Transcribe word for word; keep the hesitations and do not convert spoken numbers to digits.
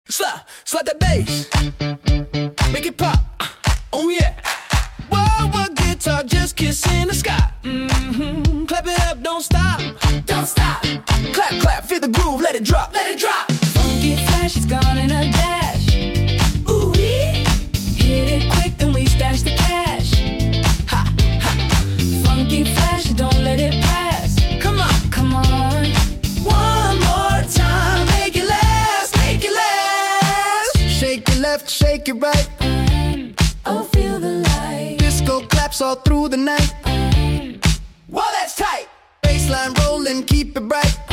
Slap, slap that bass, make it pop. Oh yeah. Whoa, what guitar just kissing the sky. Mm-hmm. Clap it up, don't stop, don't stop. Clap, clap, feel the groove, let it drop, let it drop. Funky flash is gone in a dash. Ooh wee. Hit it quick, then we stash the cash. Ha, ha. Funky flash, don't let it pass. Come on, Come on. one more time, make it last, make it last. Shake it left, shake it right. Oh, feel the light. Disco claps all through the night. Um, Whoa, that's tight. Bassline rolling, keep it bright.